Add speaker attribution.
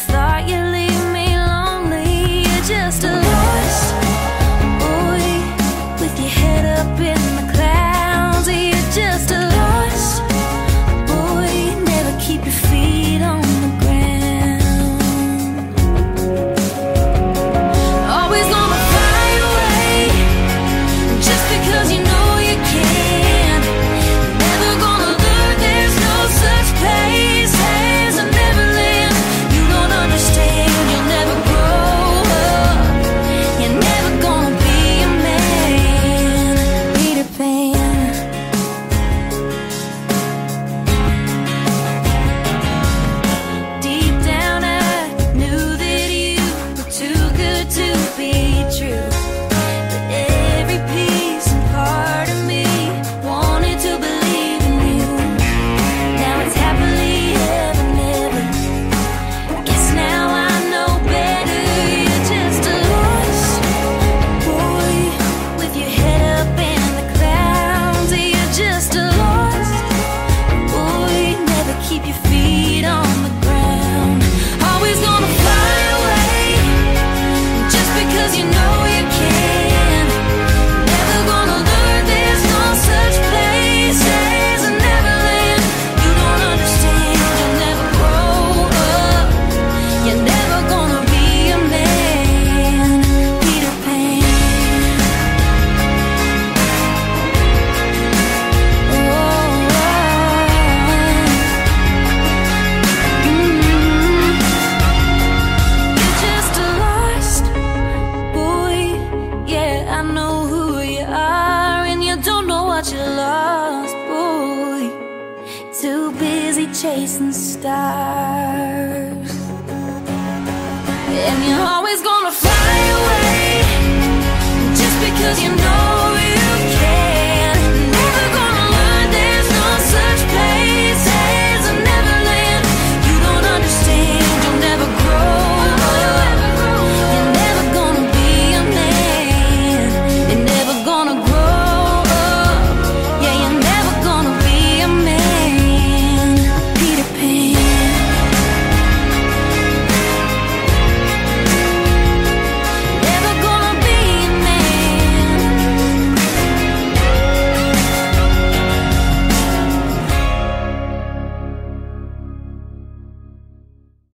Speaker 1: thought you'd leave me lonely. You're just a lost boy with your head up in the clouds. You're just a lost boy, never keep your feet on the ground. Always gonna fly away just because you know you can. Never gonna learn there's no such place as a Neverland. You don't understand, you'll never grow up. You're never gonna be a man. Peter Pan. Deep down I knew that you were too good to be true. But every piece and part of me wanted to believe in you. Now it's happily ever, never. Guess now I know better. You're just a lost boy with your head up in the clouds. You're just a lost boy, never keep your feet on the ground. Always gonna fly away just because you know you can. Never gonna learn there's no such place as a Neverland. You don't understand, you'll never grow up. You're never gonna be a man. Peter Pan. You're just a lost boy. Yeah, I know who you are, and you don't know what you lost, boy. Too busy chasing stars, and you're always gonna fly away just because you know